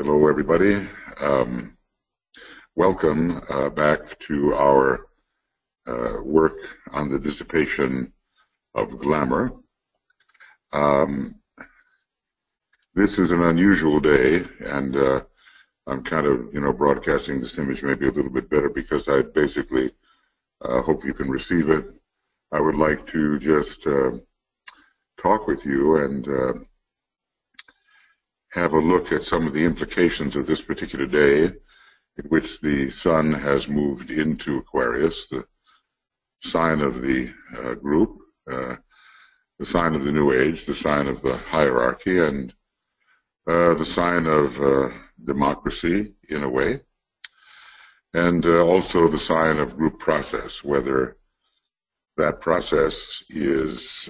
Hello, everybody. Um, Welcome back to our work on the dissipation of glamour. Um, this is an unusual day, and I'm kind of, broadcasting this image maybe a little bit better because I basically hope you can receive it. I would like to just talk with you and have a look at some of the implications of this particular day, in which the sun has moved into Aquarius, the sign of the group, the sign of the New Age, the sign of the hierarchy, and the sign of democracy in a way, and also the sign of group process, whether that process is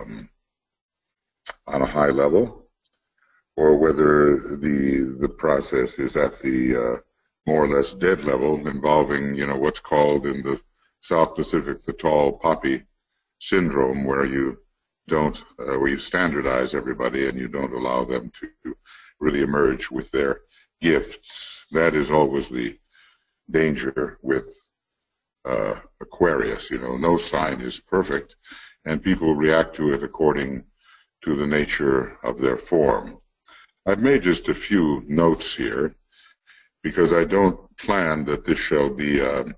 on a high level or whether the process is at the more or less dead level, involving, what's called in the South Pacific the tall poppy syndrome, where you don't, where you standardize everybody and you don't allow them to really emerge with their gifts. That is always the danger with Aquarius. No sign is perfect, and people react to it according to the nature of their form. I've made just a few notes here, because I don't plan that this shall be the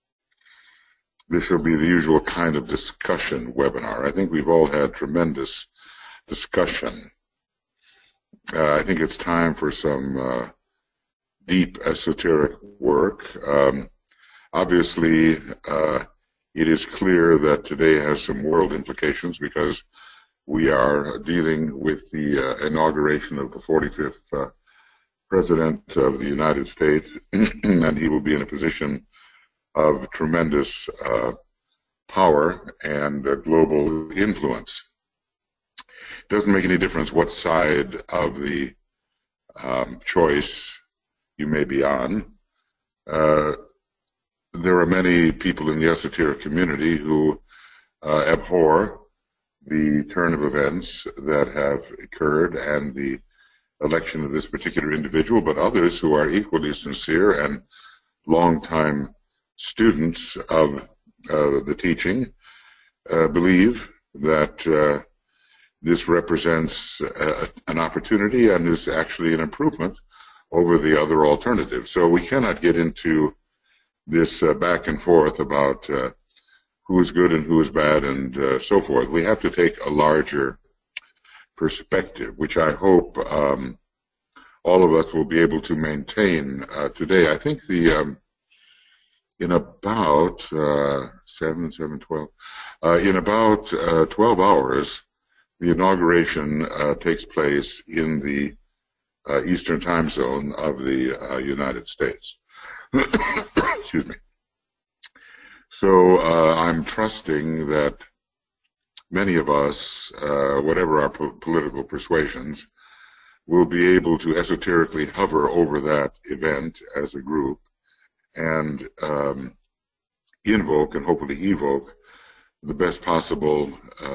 usual kind of discussion webinar. I think we've all had tremendous discussion. I think it's time for some deep esoteric work. Obviously, it is clear that today has some world implications, because we are dealing with the inauguration of the 45th President of the United States, and he will be in a position of tremendous power and global influence. It doesn't make any difference what side of the choice you may be on. There are many people in the esoteric community who abhor the turn of events that have occurred and the election of this particular individual, but others who are equally sincere and longtime students of the teaching believe that this represents an opportunity and is actually an improvement over the other alternative. So we cannot get into this back and forth about who is good and who is bad and so forth. We have to take a larger perspective, which I hope all of us will be able to maintain today. I think in about 12 hours, the inauguration takes place in the Eastern time zone of the United States. Excuse me. So I'm trusting that many of us, whatever our political persuasions, will be able to esoterically hover over that event as a group and invoke and hopefully evoke the best possible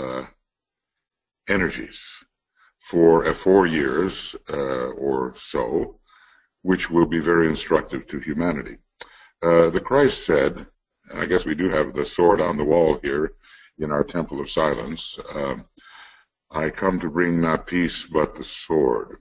energies for 4 years or so, which will be very instructive to humanity. The Christ said, and I guess we do have the sword on the wall here in our Temple of Silence, I come to bring not peace but the sword.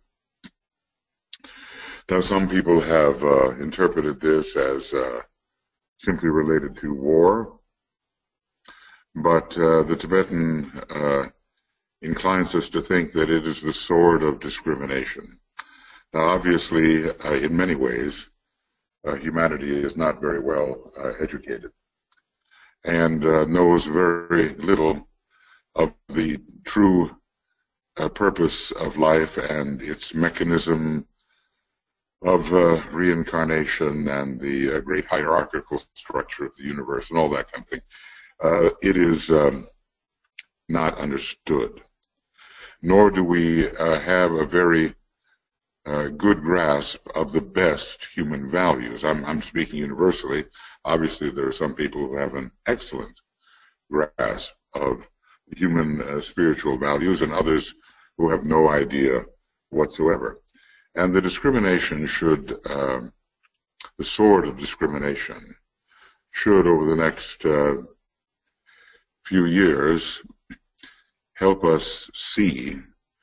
Now, some people have interpreted this as simply related to war, but the Tibetan inclines us to think that it is the sword of discrimination. Now, obviously, in many ways, humanity is not very well educated and knows very little of the true purpose of life and its mechanism of reincarnation and the great hierarchical structure of the universe and all that kind of thing. It is not understood, nor do we have a very good grasp of the best human values. I'm speaking universally. Obviously, there are some people who have an excellent grasp of human spiritual values, and others who have no idea whatsoever. And the discrimination should, the sword of discrimination should, over the next few years, help us see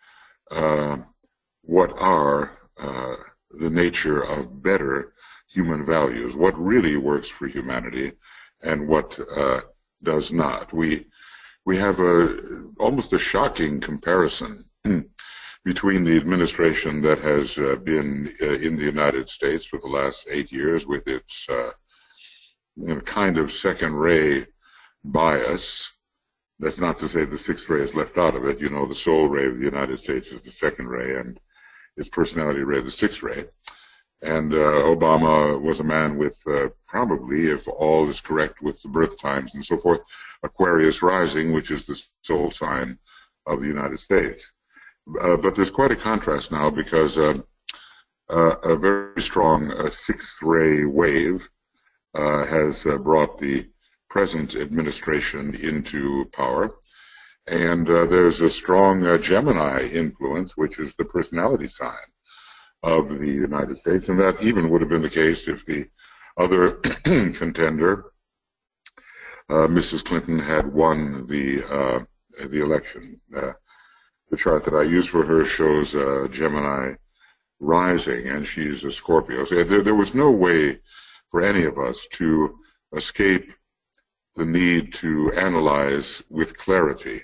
what are the nature of better human values, what really works for humanity and what does not. We have almost a shocking comparison between the administration that has been in the United States for the last 8 years with its kind of second-ray bias. That's not to say the sixth ray is left out of it. You know, the soul ray of the United States is the second ray, and its personality ray the sixth ray. And Obama was a man with probably, if all is correct with the birth times and so forth, Aquarius rising, which is the soul sign of the United States. But there's quite a contrast now because a very strong sixth ray wave has brought the present administration into power. And there's a strong Gemini influence, which is the personality sign of the United States. And that even would have been the case if the other contender, Mrs. Clinton, had won the election. The chart that I use for her shows Gemini rising, and she's a Scorpio. So there was no way for any of us to escape the need to analyze with clarity,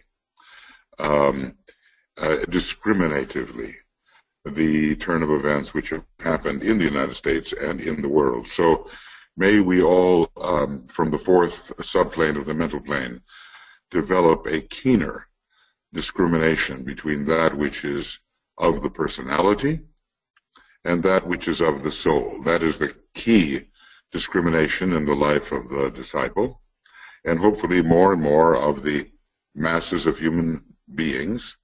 discriminatively, the turn of events which have happened in the United States and in the world. So may we all, from the fourth subplane of the mental plane, develop a keener discrimination between that which is of the personality and that which is of the soul. That is the key discrimination in the life of the disciple, and hopefully more and more of the masses of human beings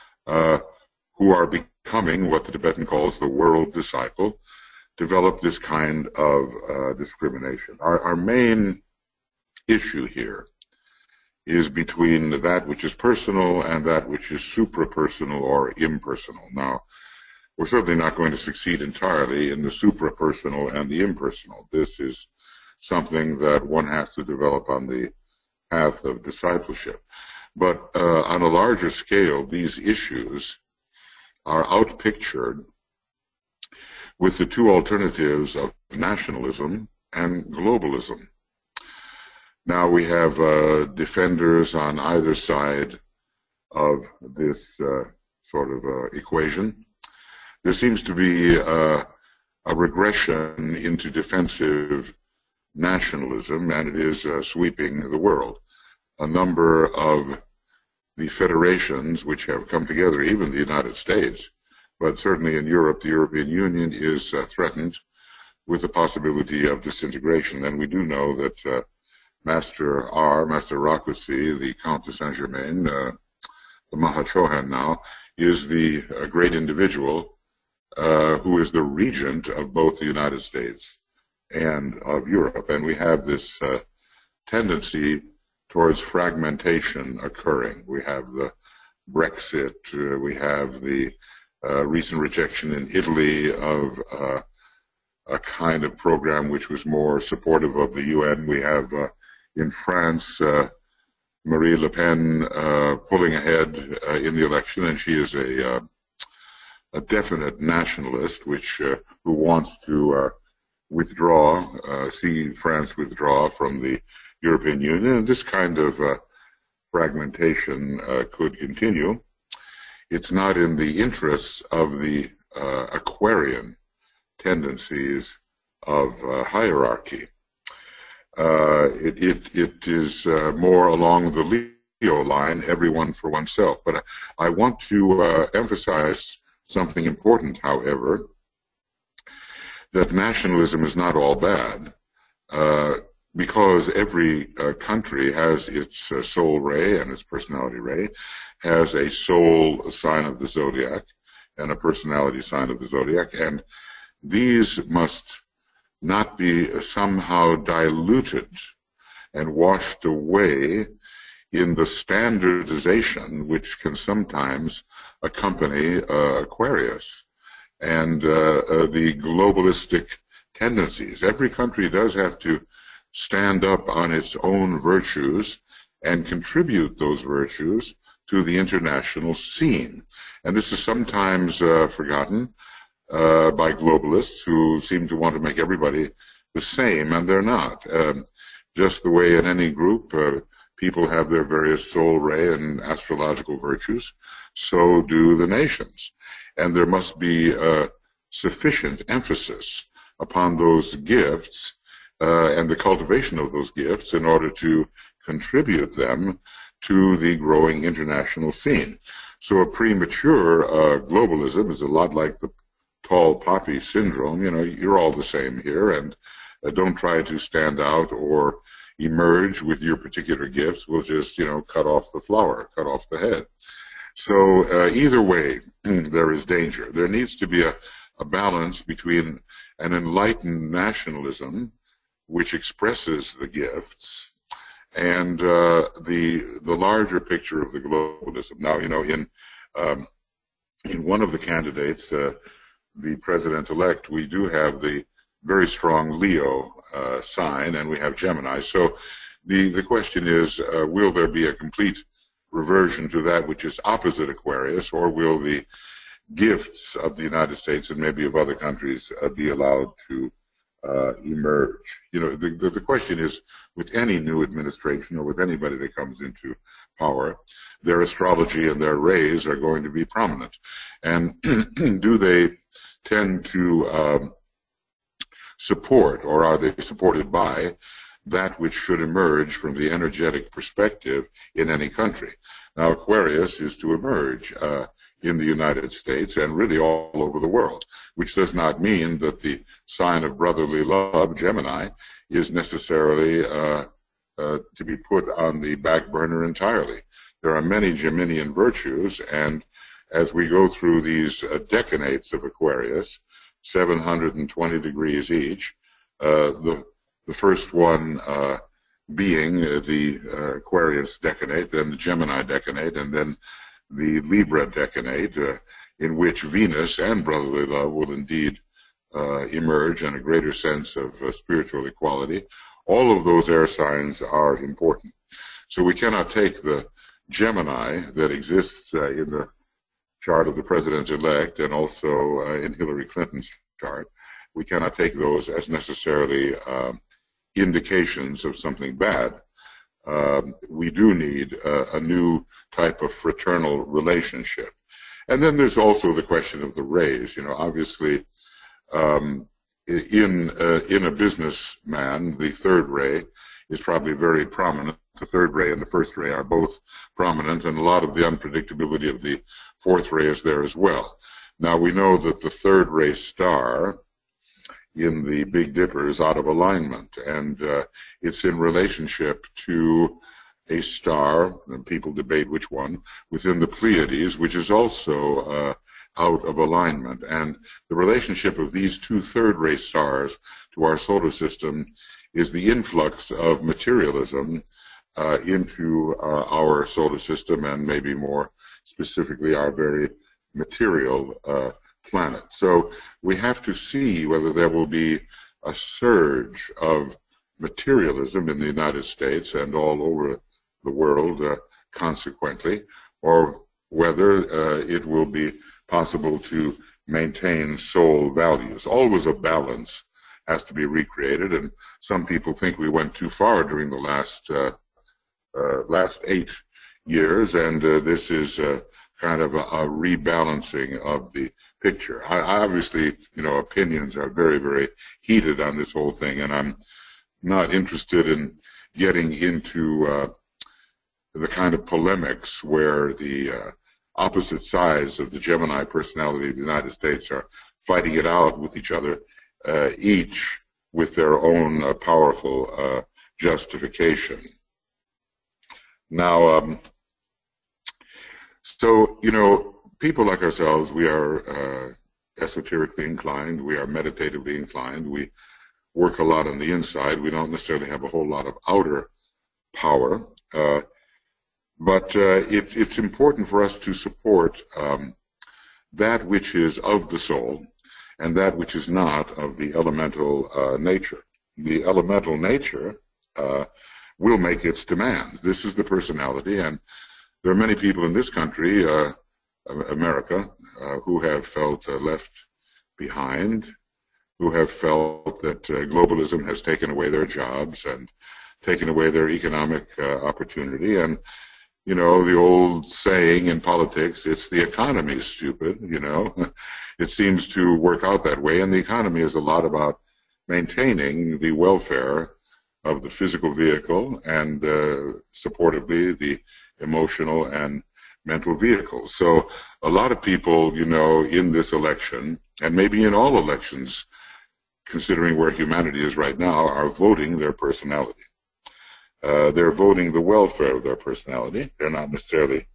who are becoming what the Tibetan calls the world disciple, develop this kind of discrimination. Our main issue here is between that which is personal and that which is suprapersonal or impersonal. Now, we're certainly not going to succeed entirely in the suprapersonal and the impersonal. This is something that one has to develop on the path of discipleship. But on a larger scale, these issues are outpictured with the two alternatives of nationalism and globalism. Now we have defenders on either side of this sort of equation. There seems to be a regression into defensive nationalism, and it is sweeping the world. A number of the federations which have come together, even the United States, but certainly in Europe, the European Union is threatened with the possibility of disintegration. And we do know that Master Rakusi, the Count de Saint-Germain, the Mahachohan now, is the great individual who is the regent of both the United States and of Europe. And we have this tendency towards fragmentation occurring. We have the Brexit, we have the recent rejection in Italy of a kind of program which was more supportive of the UN. We have in France Marine Le Pen pulling ahead in the election, and she is a definite nationalist, who wants to withdraw, see France withdraw from the European Union. And this kind of fragmentation could continue. It's not in the interests of the Aquarian tendencies of hierarchy. It is more along the Leo line, everyone for oneself. But I want to emphasize something important, however, that nationalism is not all bad, because every country has its soul ray and its personality ray, has a soul sign of the zodiac and a personality sign of the zodiac, and these must not be somehow diluted and washed away in the standardization which can sometimes accompany Aquarius. and the globalistic tendencies. Every country does have to stand up on its own virtues and contribute those virtues to the international scene. And this is sometimes forgotten by globalists who seem to want to make everybody the same, and they're not. Just the way in any group people have their various soul ray and astrological virtues, so do the nations. And there must be sufficient emphasis upon those gifts and the cultivation of those gifts in order to contribute them to the growing international scene. So a premature globalism is a lot like the tall poppy syndrome. You know, you're all the same here, and don't try to stand out or emerge with your particular gifts. We'll just, you know, cut off the flower, cut off the head. So either way, there is danger. There needs to be a balance between an enlightened nationalism, which expresses the gifts, and the larger picture of the globalism. Now, you know, in one of the candidates, the president-elect, we do have the very strong Leo sign, and we have Gemini. So the question is, will there be a complete reversion to that which is opposite Aquarius, or will the gifts of the United States and maybe of other countries be allowed to emerge? You know, the question is, with any new administration or with anybody that comes into power, their astrology and their rays are going to be prominent. And do they tend to support, or are they supported by, that which should emerge from the energetic perspective in any country? Now, Aquarius is to emerge in the United States and really all over the world, which does not mean that the sign of brotherly love, Gemini, is necessarily to be put on the back burner entirely. There are many Geminian virtues, and as we go through these decanates of Aquarius, 720 degrees each, the first one being the Aquarius decanate, then the Gemini decanate, and then the Libra decanate, in which Venus and brotherly love will indeed emerge, and a greater sense of spiritual equality. All of those air signs are important. So we cannot take the Gemini that exists in the chart of the president-elect and also in Hillary Clinton's chart. We cannot take those as necessarily indications of something bad. We do need a new type of fraternal relationship. And then there's also the question of the rays. You know, obviously, in a businessman, the third ray is probably very prominent. The third ray and the first ray are both prominent, and a lot of the unpredictability of the fourth ray is there as well. Now, we know that the third ray star in the Big Dipper is out of alignment, and it's in relationship to a star, and people debate which one, within the Pleiades, which is also out of alignment. And the relationship of these two third-ray stars to our solar system is the influx of materialism into our solar system, and maybe more specifically our very material planet. So we have to see whether there will be a surge of materialism in the United States and all over the world consequently, or whether it will be possible to maintain soul values. Always a balance has to be recreated, and some people think we went too far during the last 8 years, and this is kind of a rebalancing of the picture. Obviously, you know, opinions are very, very heated on this whole thing, and I'm not interested in getting into the kind of polemics where the opposite sides of the Gemini personality of the United States are fighting it out with each other, each with their own powerful justification. Now, so, you know, people like ourselves, we are esoterically inclined, we are meditatively inclined, we work a lot on the inside, we don't necessarily have a whole lot of outer power, but it's important for us to support that which is of the soul and that which is not of the elemental nature. The elemental nature will make its demands. This is the personality, and there are many people in this country, America, who have felt left behind, who have felt that globalism has taken away their jobs and taken away their economic opportunity. And, you know, the old saying in politics, it's the economy, stupid, you know. It seems to work out that way, and the economy is a lot about maintaining the welfare of the physical vehicle and supportively the emotional and mental vehicle. So a lot of people, you know, in this election, and maybe in all elections, considering where humanity is right now, are voting their personality. They're voting the welfare of their personality. They're not necessarily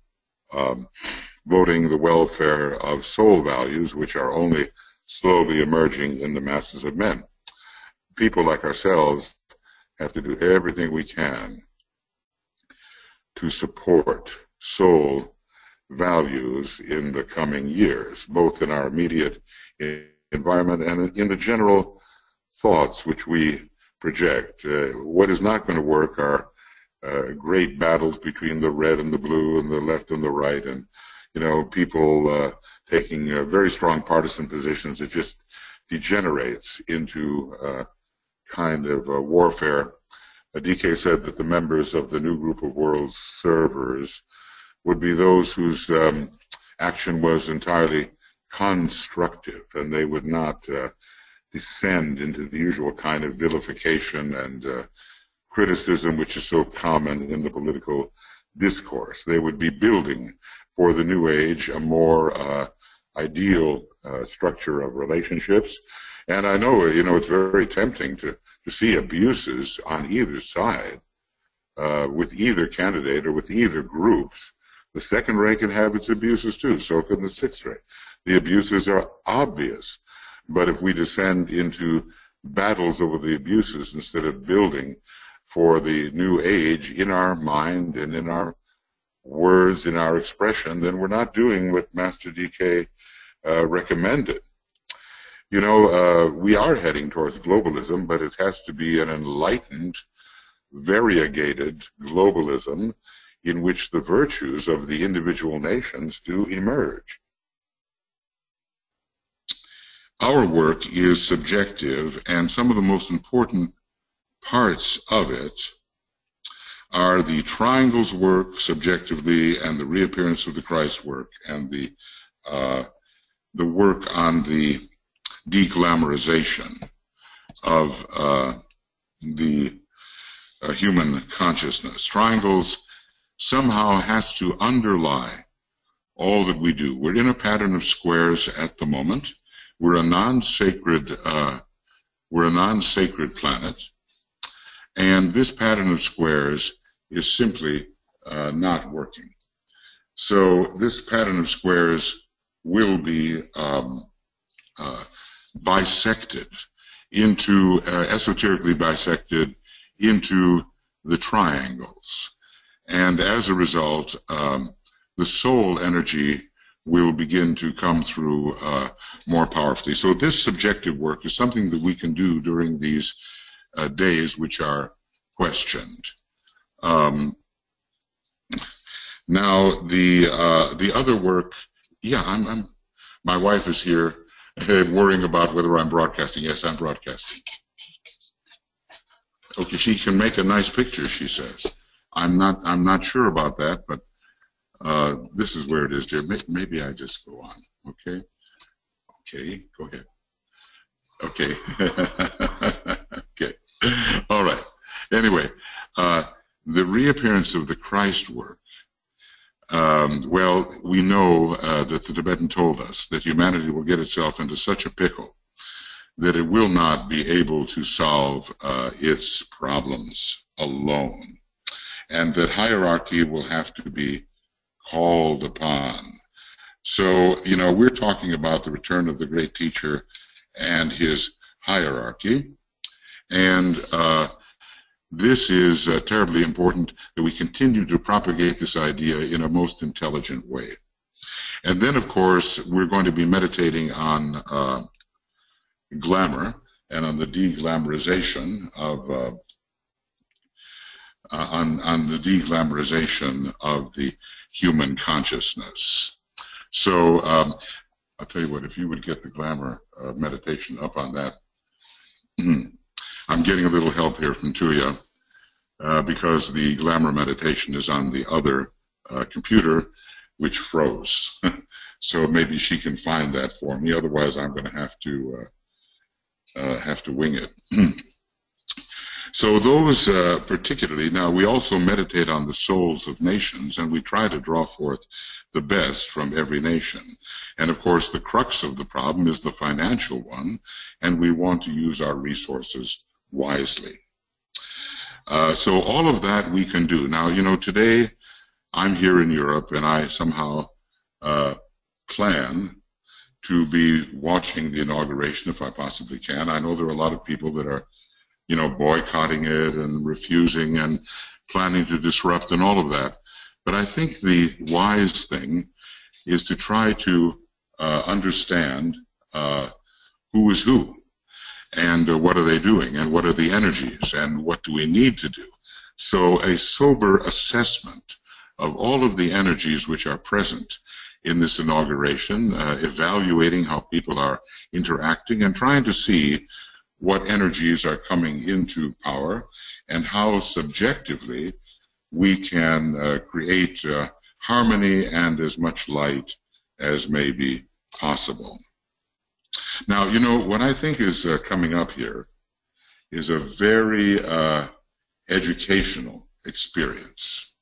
voting the welfare of soul values, which are only slowly emerging in the masses of men. People like ourselves have to do everything we can to support soul values in the coming years, both in our immediate environment and in the general thoughts which we project. What is not going to work are great battles between the red and the blue and the left and the right, and, you know, people taking very strong partisan positions. It just degenerates into kind of warfare. DK said that the members of the new group of world servers would be those whose action was entirely constructive, and they would not descend into the usual kind of vilification and criticism which is so common in the political discourse. They would be building for the new age a more ideal structure of relationships. And I know, you know, it's very tempting to see abuses on either side with either candidate or with either groups. The second rank can have its abuses too, so can the sixth rank. The abuses are obvious, but if we descend into battles over the abuses instead of building for the new age in our mind and in our words, in our expression, then we're not doing what Master DK recommended. You know, we are heading towards globalism, but it has to be an enlightened, variegated globalism in which the virtues of the individual nations do emerge. Our work is subjective, and some of the most important parts of it are the triangles work subjectively, and the reappearance of the Christ work, and the work on the deglamorization of the human consciousness. Triangles somehow has to underlie all that we do. We're in a pattern of squares at the moment. We're a non-sacred planet, and this pattern of squares is simply not working. So this pattern of squares will be bisected into, esoterically bisected into the triangles. And as a result, the soul energy will begin to come through more powerfully. So this subjective work is something that we can do during these days which are questioned. Now, the other work, yeah, my wife is here worrying about whether I'm broadcasting. Yes, I'm broadcasting. Okay, she can make a nice picture, she says. I'm not sure about that, but this is where it is, dear. Maybe I just go on. Okay. Okay. Go ahead. Okay. Okay. All right. Anyway, the reappearance of the Christ work. Well, we know that the Tibetan told us that humanity will get itself into such a pickle that it will not be able to solve its problems alone, and that hierarchy will have to be called upon. So, you know, we're talking about the return of the great teacher and his hierarchy, and this is terribly important that we continue to propagate this idea in a most intelligent way. And then, of course, we're going to be meditating on glamour and on the deglamorization of the human consciousness. So I'll tell you what, if you would get the glamour meditation up on that. I'm getting a little help here from Tuya because the glamour meditation is on the other computer, which froze. So maybe she can find that for me. Otherwise, I'm going to have to wing it. So those particularly, now we also meditate on the souls of nations, and we try to draw forth the best from every nation. And of course, the crux of the problem is the financial one, and we want to use our resources wisely. So all of that we can do. Now, you know, today I'm here in Europe, and I somehow plan to be watching the inauguration if I possibly can. I know there are a lot of people that are, you know, boycotting it and refusing and planning to disrupt and all of that. But I think the wise thing is to try to understand who is who, and what are they doing, and what are the energies, and what do we need to do. So a sober assessment of all of the energies which are present in this inauguration, evaluating how people are interacting and trying to see what energies are coming into power and how subjectively we can create harmony and as much light as may be possible. Now, you know, what I think is coming up here is a very educational experience.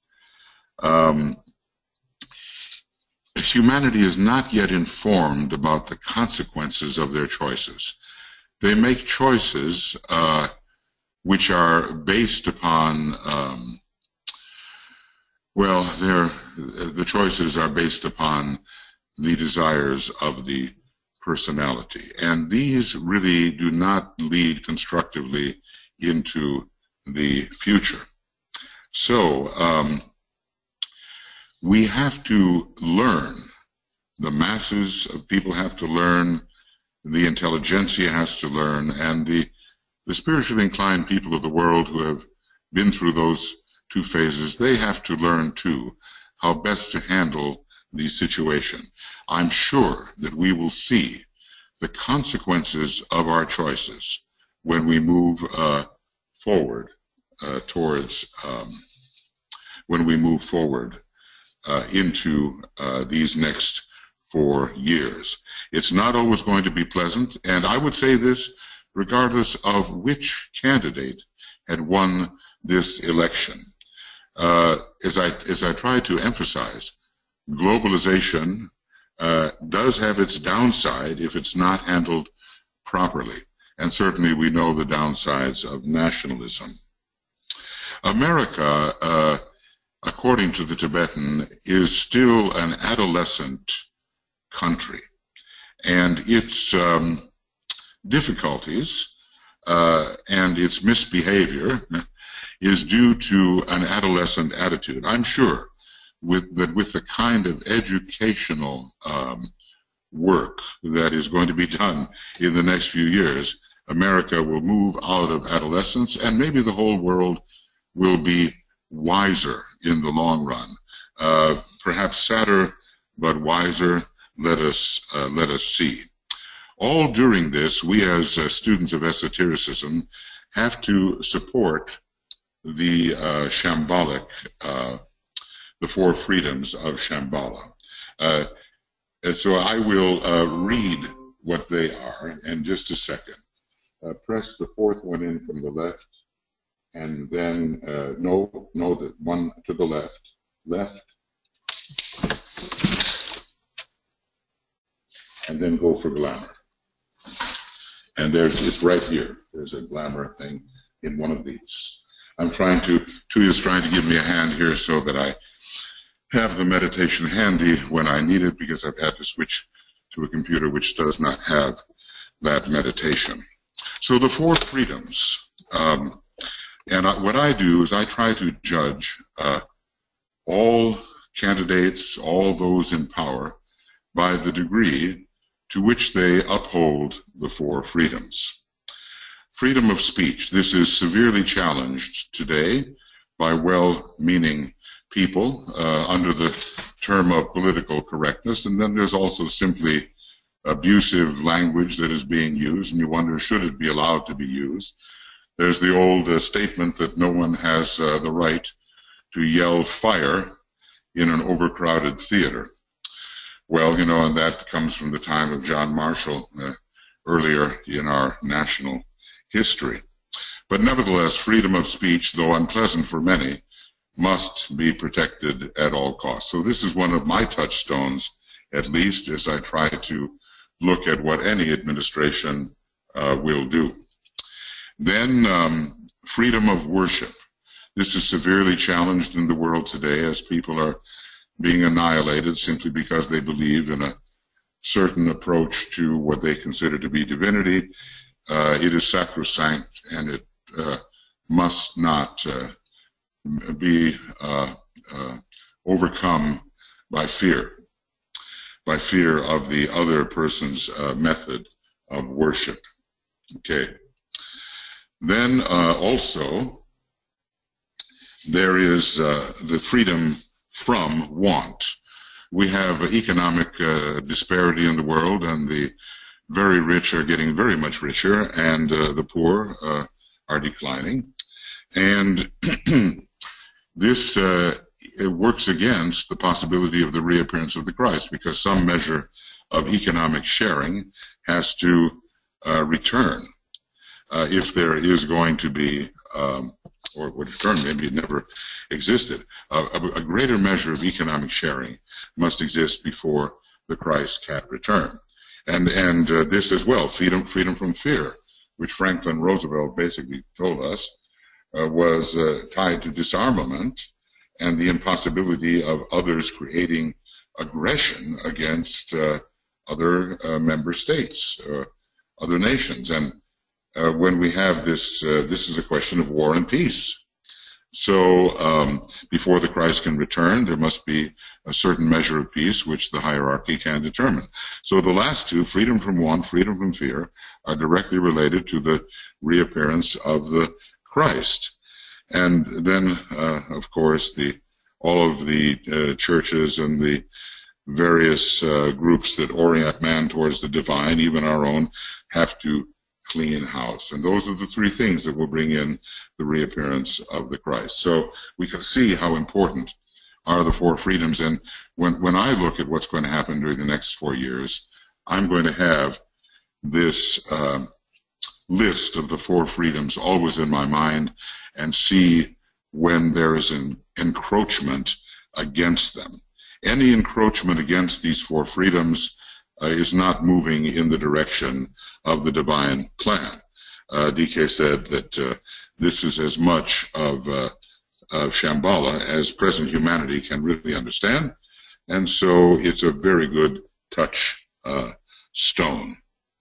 Humanity is not yet informed about the consequences of their choices. They make choices which are based upon, the choices are based upon the desires of the personality. And these really do not lead constructively into the future. So we have to learn. The masses of people have to learn. The intelligentsia has to learn, and the spiritually inclined people of the world who have been through those two phases, they have to learn too how best to handle the situation. I'm sure that we will see the consequences of our choices when we move forward into these next 4 years. It's not always going to be pleasant, and I would say this regardless of which candidate had won this election. As I try to emphasize, globalization does have its downside if it's not handled properly, and certainly we know the downsides of nationalism. America, according to the Tibetan, is still an adolescent country, and its difficulties and its misbehavior is due to an adolescent attitude. I'm sure that with the kind of educational work that is going to be done in the next few years, America will move out of adolescence, and maybe the whole world will be wiser in the long run. Perhaps sadder, but wiser. Let us see. All during this, we as students of esotericism have to support the Shambhalic, the 4 freedoms of Shambhala. And so I will read what they are in just a second. Press the 4th one in from the left, and then the one to the left, and then go for glamour. And it's right here. There's a glamour thing in one of these. Tuya's trying to give me a hand here so that I have the meditation handy when I need it, because I've had to switch to a computer which does not have that meditation. So the 4 freedoms, what I do is I try to judge all candidates, all those in power, by the degree to which they uphold the four freedoms. Freedom of speech. This is severely challenged today by well-meaning people under the term of political correctness, and then there's also simply abusive language that is being used, and you wonder, should it be allowed to be used? There's the old statement that no one has the right to yell fire in an overcrowded theater. Well, you know, and that comes from the time of John Marshall earlier in our national history. But nevertheless, freedom of speech, though unpleasant for many, must be protected at all costs. So this is one of my touchstones, at least, as I try to look at what any administration will do. Then freedom of worship. This is severely challenged in the world today as people are being annihilated simply because they believe in a certain approach to what they consider to be divinity. It is sacrosanct, and it must not be overcome by fear of the other person's method of worship. Okay. Then also there is the freedom from want. We have economic disparity in the world, and the very rich are getting very much richer, and the poor are declining. And this it works against the possibility of the reappearance of the Christ, because some measure of economic sharing has to return if there is going to be, or would return, maybe it never existed. A greater measure of economic sharing must exist before the Christ can return. And this as well, freedom from fear, which Franklin Roosevelt basically told us was tied to disarmament and the impossibility of others creating aggression against other member states, other nations. And when we have this, this is a question of war and peace. So before the Christ can return, there must be a certain measure of peace which the hierarchy can determine. So the last two, freedom from want, freedom from fear, are directly related to the reappearance of the Christ. And then, of course, all of the churches and the various groups that orient man towards the divine, even our own, have to clean house. And those are the three things that will bring in the reappearance of the Christ. So we can see how important are the four freedoms. And when I look at what's going to happen during the next 4 years, I'm going to have this list of the four freedoms always in my mind and see when there is an encroachment against them. Any encroachment against these four freedoms is not moving in the direction of the divine plan. DK said that this is as much of Shambhala as present humanity can really understand, and so it's a very good touchstone.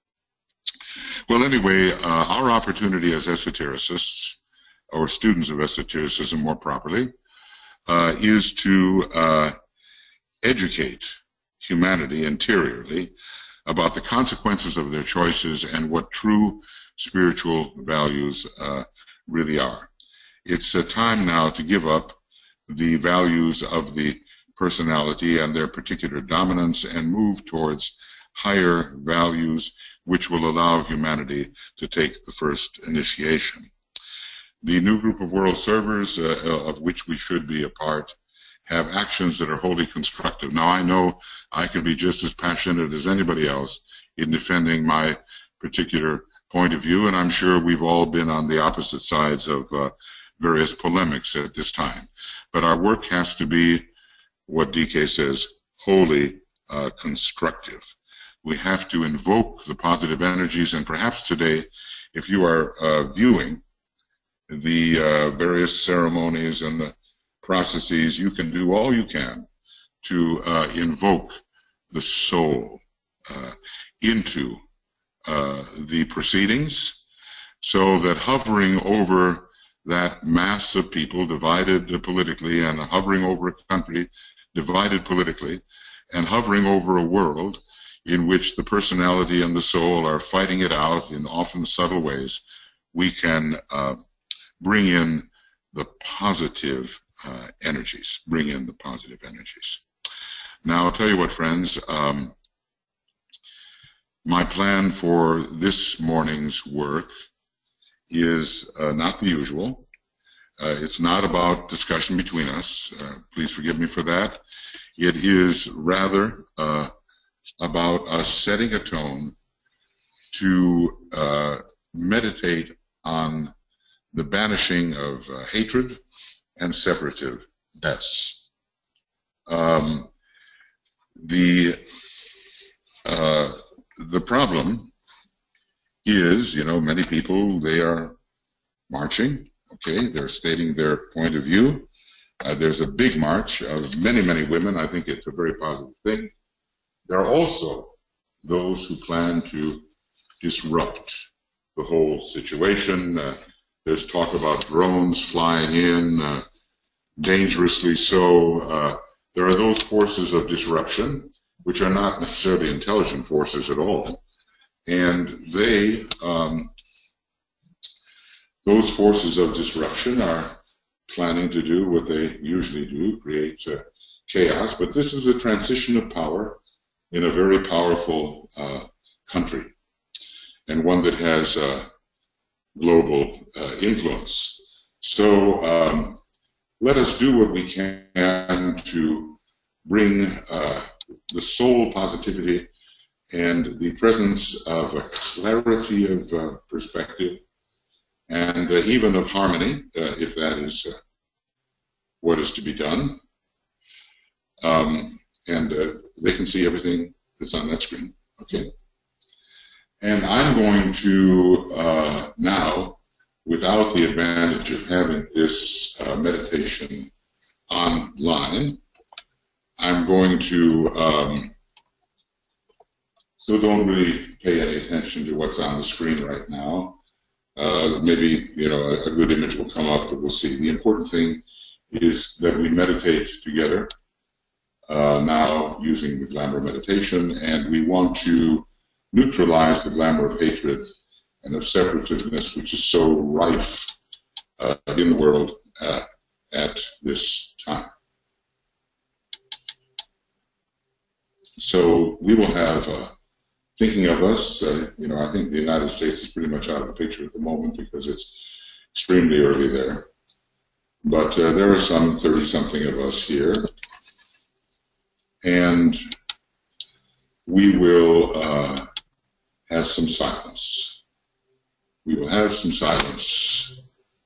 Well, anyway, our opportunity as esotericists, or students of esotericism more properly, is to educate humanity interiorly about the consequences of their choices and what true spiritual values really are. It's a time now to give up the values of the personality and their particular dominance and move towards higher values which will allow humanity to take the first initiation. The new group of world servers, of which we should be a part, have actions that are wholly constructive. Now, I know I can be just as passionate as anybody else in defending my particular point of view, and I'm sure we've all been on the opposite sides of various polemics at this time. But our work has to be, what DK says, wholly constructive. We have to invoke the positive energies, and perhaps today, if you are viewing the various ceremonies and the processes, you can do all you can to invoke the soul into the proceedings, so that hovering over that mass of people divided politically and hovering over a country divided politically, and hovering over a world in which the personality and the soul are fighting it out in often subtle ways, we can bring in the positive energies. Bring in the positive energies. Now, I'll tell you what, friends. My plan for this morning's work is not the usual. It's not about discussion between us. Please forgive me for that. It is rather about us setting a tone to meditate on the banishing of hatred and separativeness. The problem is, many people, they are marching, okay, they're stating their point of view. There's a big march of many, many women. I think it's a very positive thing. There are also those who plan to disrupt the whole situation. There's talk about drones flying in, dangerously so. There are those forces of disruption, which are not necessarily intelligent forces at all. And those forces of disruption are planning to do what they usually do, create chaos. But this is a transition of power in a very powerful country, and one that has global influence. So let us do what we can to bring the soul positivity and the presence of a clarity of perspective and even of harmony, if that is what is to be done. And they can see everything that's on that screen, okay? And I'm going to now, without the advantage of having this meditation online, I'm going to, so don't really pay any attention to what's on the screen right now. Maybe, a good image will come up that we'll see. The important thing is that we meditate together now using the glamour meditation, and we want to neutralize the glamour of hatred and of separativeness, which is so rife in the world at this time. So we will have, thinking of us, I think the United States is pretty much out of the picture at the moment because it's extremely early there. But there are some 30-something of us here. And we will have some silence. We will have some silence.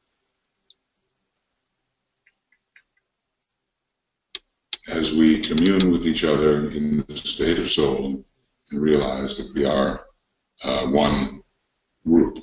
As we commune with each other in the state of soul and realize that we are one group.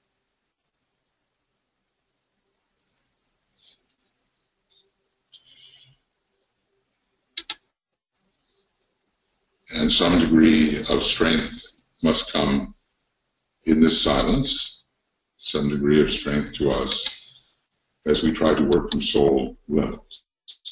And some degree of strength must come in this silence, some degree of strength to us as we try to work from soul levels.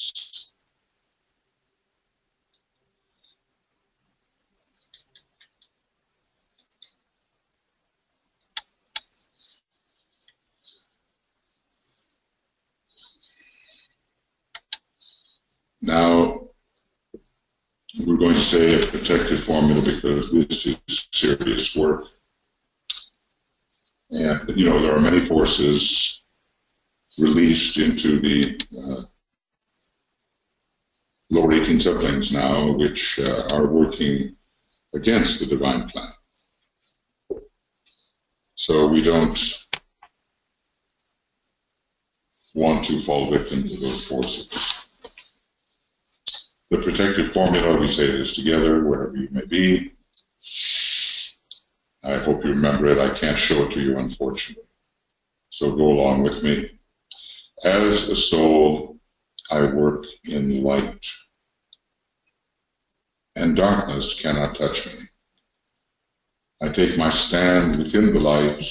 Now, we're going to say a protective formula because this is serious work. And, there are many forces released into the lower 18 subplanes now which are working against the divine plan. So we don't want to fall victim to those forces. The protective formula, we say this together, wherever you may be. I hope you remember it. I can't show it to you, unfortunately. So go along with me. As a soul, I work in light, and darkness cannot touch me. I take my stand within the light.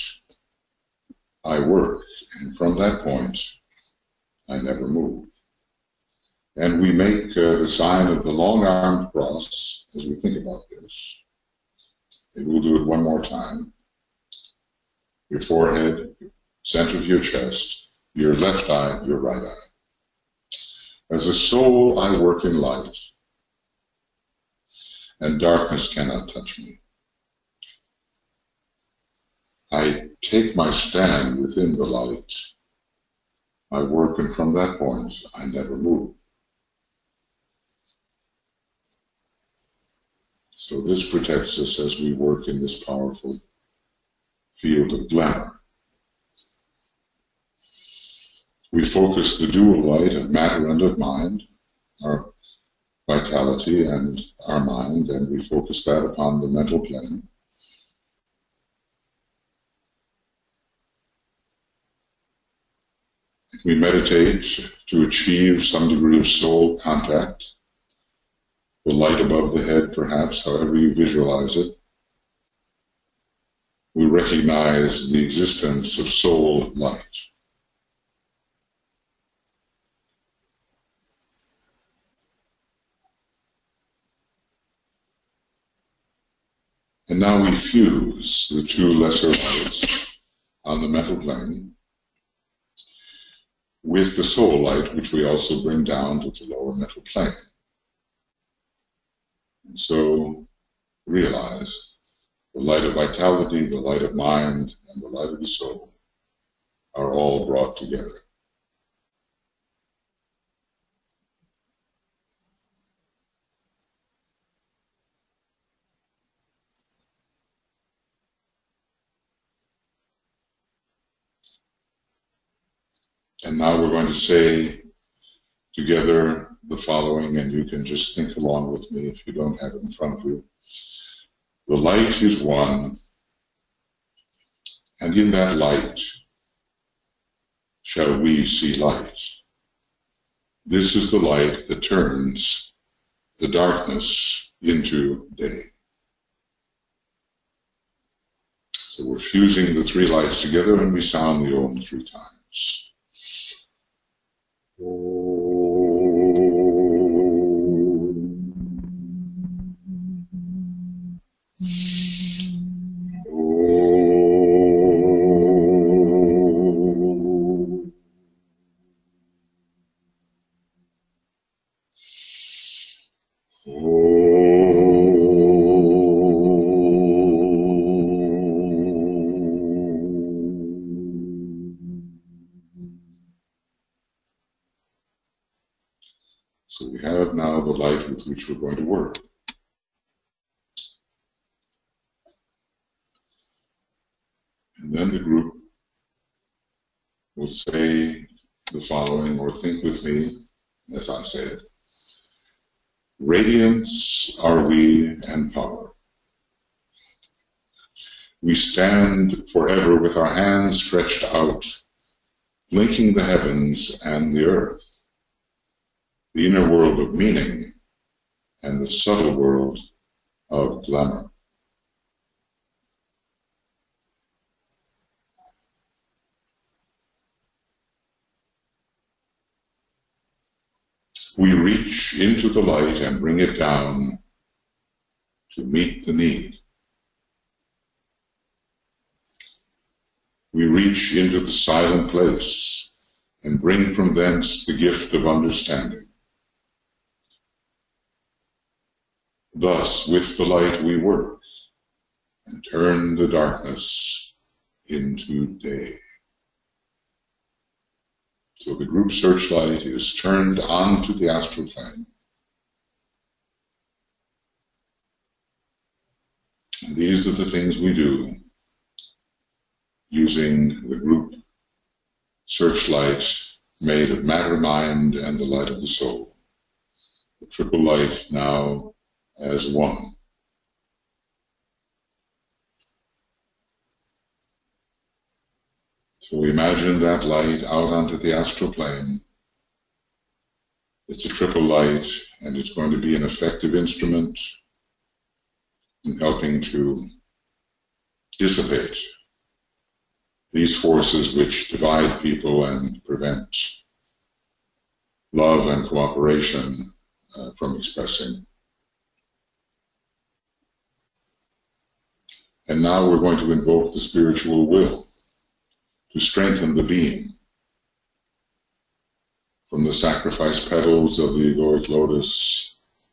I work, and from that point, I never move. And we make the sign of the long-armed cross as we think about this. Maybe we'll do it one more time. Your forehead, center of your chest, your left eye, your right eye. As a soul, I work in light, and darkness cannot touch me. I take my stand within the light. I work, and from that point, I never move. So this protects us as we work in this powerful field of glamour. We focus the dual light of matter and of mind, our vitality and our mind, and we focus that upon the mental plane. We meditate to achieve some degree of soul contact, the light above the head, perhaps, however you visualize it. We recognize the existence of soul light. And now we fuse the two lesser lights on the mental plane with the soul light, which we also bring down to the lower mental plane. And so realize the light of vitality, the light of mind, and the light of the soul are all brought together. And now we're going to say together the following, and you can just think along with me if you don't have it in front of you. The light is one, and in that light shall we see light. This is the light that turns the darkness into day. So we're fusing the three lights together, and we sound the Om 3 times. So we have now the light with which we're going to work. And then the group will say the following, or think with me as I say it. Radiance are we and power. We stand forever with our hands stretched out, linking the heavens and the earth, the inner world of meaning and the subtle world of glamour. We reach into the light and bring it down to meet the need. We reach into the silent place and bring from thence the gift of understanding. Thus, with the light we work and turn the darkness into day. So the group searchlight is turned onto the astral plane. And these are the things we do using the group searchlight made of matter, mind, and the light of the soul. The triple light now as one. So we imagine that light out onto the astral plane. It's a triple light, and it's going to be an effective instrument in helping to dissipate these forces which divide people and prevent love and cooperation from expressing. And now we're going to invoke the spiritual will to strengthen the being from the sacrifice petals of the egoic lotus,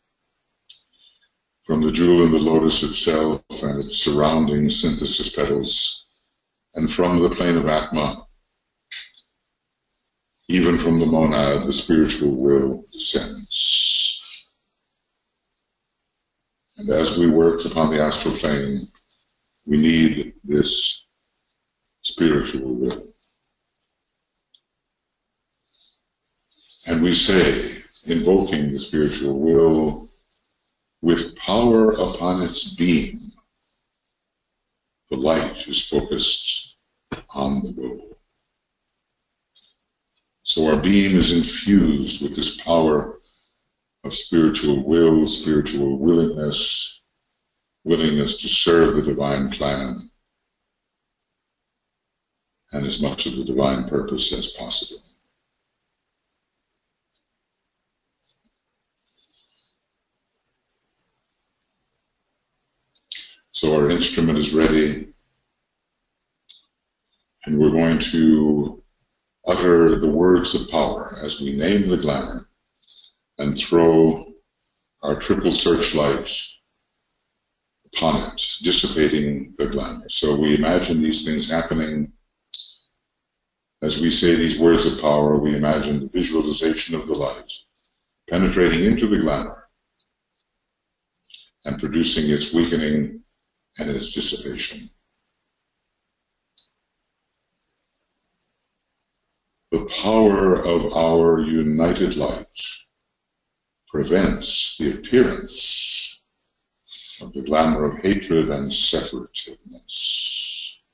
from the jewel in the lotus itself and its surrounding synthesis petals, and from the plane of Atma, even from the monad, the spiritual will descends. And as we work upon the astral plane, we need this spiritual will. And we say, invoking the spiritual will, with power upon its beam, the light is focused on the goal. So our beam is infused with this power of spiritual will, spiritual willingness, willingness to serve the divine plan and as much of the divine purpose as possible. So our instrument is ready, and we're going to utter the words of power as we name the glamour and throw our triple searchlight upon it, dissipating the glamour. So we imagine these things happening. As we say these words of power, we imagine the visualization of the light penetrating into the glamour and producing its weakening and its dissipation. The power of our united light prevents the appearance of the glamour of hatred and separativeness.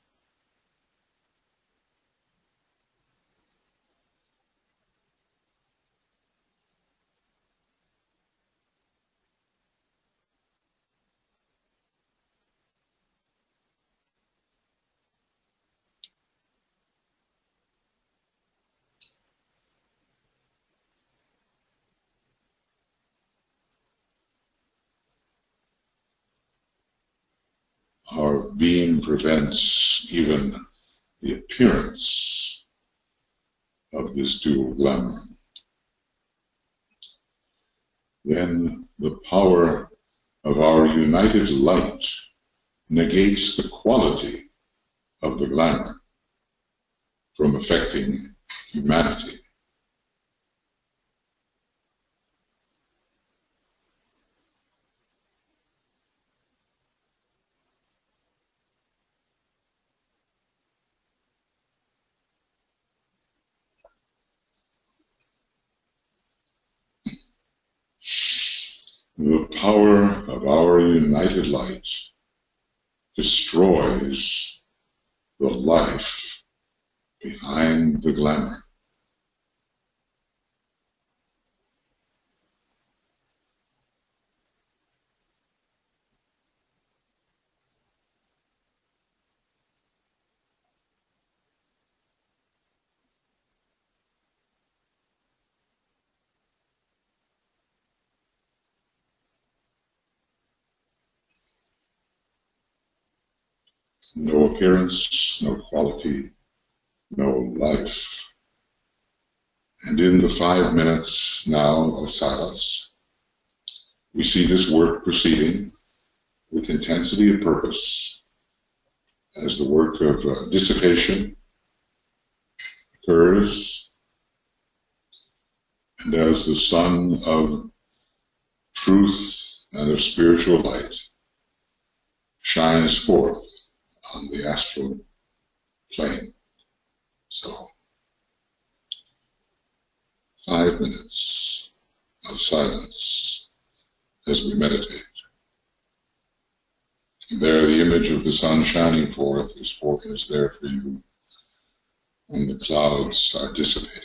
Our being prevents even the appearance of this dual glamour. Then the power of our united light negates the quality of the glamour from affecting humanity. The power of our united light destroys the life behind the glamour. No appearance, no quality, no life. And in the 5 minutes now of silence, we see this work proceeding with intensity of purpose as the work of dissipation occurs and as the sun of truth and of spiritual light shines forth on the astral plane. So, 5 minutes of silence as we meditate. And there the image of the sun shining forth is there for you when the clouds are dissipated.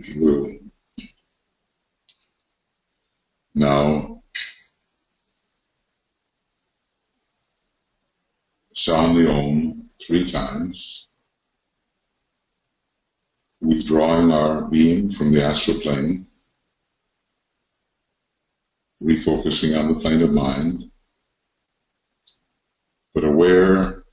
will now sound the Om 3 times, withdrawing our being from the astral plane, refocusing on the plane of mind, but aware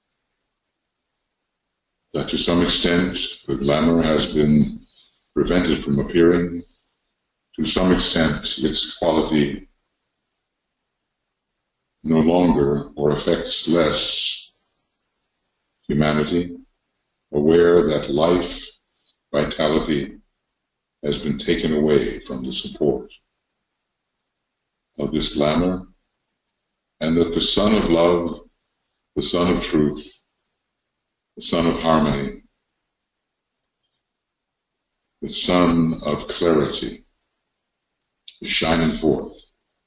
that to some extent the glamour has been prevented from appearing. To some extent its quality no longer or affects less humanity, aware that life, vitality has been taken away from the support of this glamour, and that the sun of love, the sun of truth, the sun of harmony, the sun of clarity is shining forth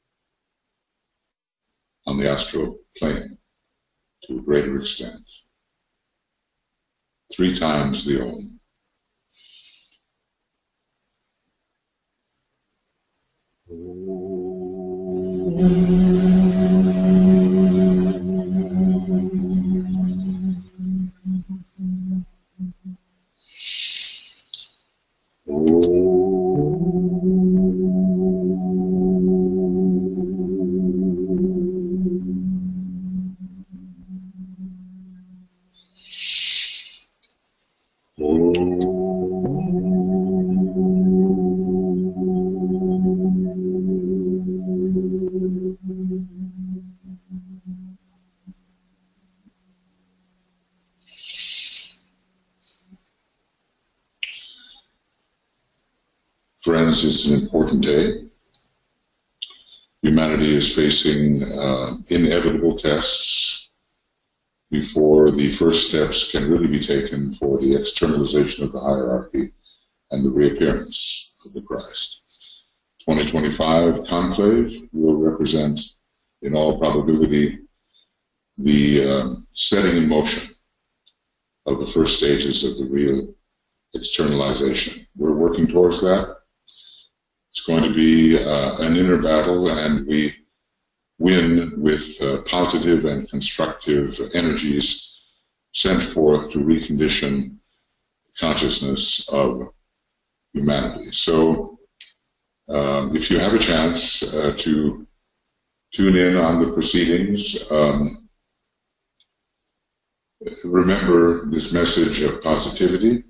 on the astral plane to a greater extent. 3 times the Om. Friends, it's an important day. Humanity is facing inevitable tests before the first steps can really be taken for the externalization of the hierarchy and the reappearance of the Christ. 2025 conclave will represent, in all probability, the setting in motion of the first stages of the real externalization. We're working towards that. It's going to be an inner battle, and we win with positive and constructive energies sent forth to recondition consciousness of humanity. So if you have a chance to tune in on the proceedings, remember this message of positivity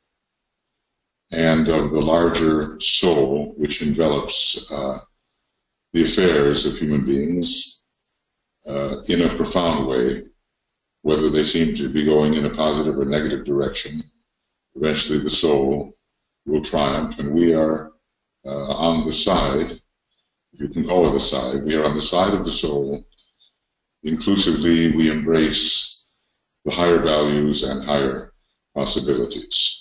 and of the larger soul which envelops the affairs of human beings in a profound way, whether they seem to be going in a positive or negative direction. Eventually the soul will triumph, and we are on the side, if you can call it a side, we are on the side of the soul. Inclusively, we embrace the higher values and higher possibilities.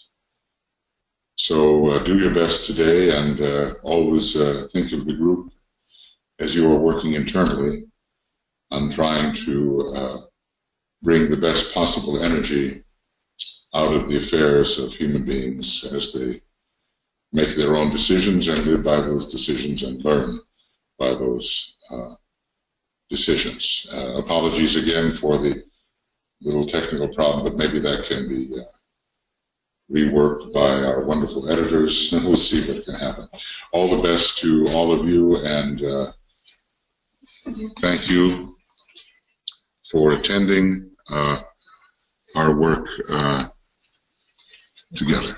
So do your best today, and always think of the group as you are working internally on trying to bring the best possible energy out of the affairs of human beings as they make their own decisions and live by those decisions and learn by those decisions. Apologies again for the little technical problem, but maybe that can be reworked by our wonderful editors, and we'll see what can happen. All the best to all of you, and thank you for attending our work together.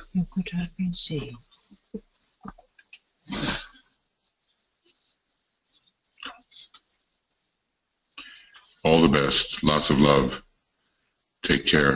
All the best. Lots of love. Take care.